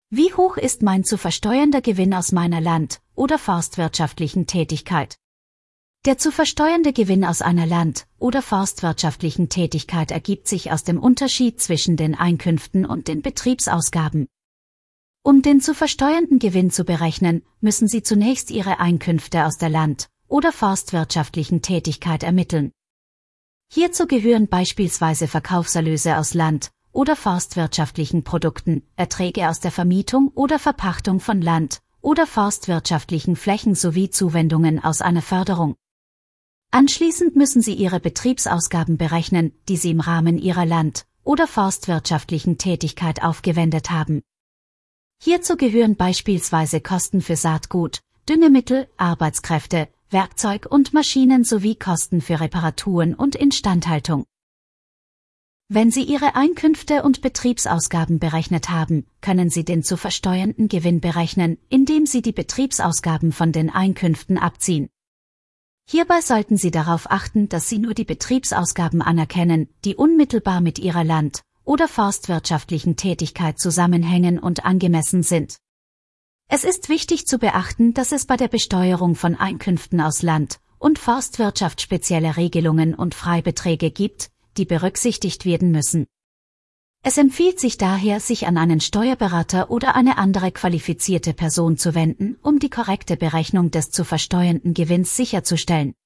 Wie hoch ist mein zu versteuernder Gewinn aus meiner land- oder forstwirtschaftlichen Tätigkeit? Der zu versteuernde Gewinn aus einer land- oder forstwirtschaftlichen Tätigkeit ergibt sich aus dem Unterschied zwischen den Einkünften und den Betriebsausgaben. Um den zu versteuernden Gewinn zu berechnen, müssen Sie zunächst Ihre Einkünfte aus der land- oder forstwirtschaftlichen Tätigkeit ermitteln. Hierzu gehören beispielsweise Verkaufserlöse aus land- oder forstwirtschaftlichen Produkten, Erträge aus der Vermietung oder Verpachtung von land- oder forstwirtschaftlichen Flächen sowie Zuwendungen aus einer Förderung. Anschließend müssen Sie Ihre Betriebsausgaben berechnen, die Sie im Rahmen Ihrer land- oder forstwirtschaftlichen Tätigkeit aufgewendet haben. Hierzu gehören beispielsweise Kosten für Saatgut, Düngemittel, Arbeitskräfte, Werkzeug und Maschinen sowie Kosten für Reparaturen und Instandhaltung. Wenn Sie Ihre Einkünfte und Betriebsausgaben berechnet haben, können Sie den zu versteuernden Gewinn berechnen, indem Sie die Betriebsausgaben von den Einkünften abziehen. Hierbei sollten Sie darauf achten, dass Sie nur die Betriebsausgaben anerkennen, die unmittelbar mit Ihrer land- oder forstwirtschaftlichen Tätigkeit zusammenhängen und angemessen sind. Es ist wichtig zu beachten, dass es bei der Besteuerung von Einkünften aus Land- und Forstwirtschaft spezielle Regelungen und Freibeträge gibt, die berücksichtigt werden müssen. Es empfiehlt sich daher, sich an einen Steuerberater oder eine andere qualifizierte Person zu wenden, um die korrekte Berechnung des zu versteuernden Gewinns sicherzustellen.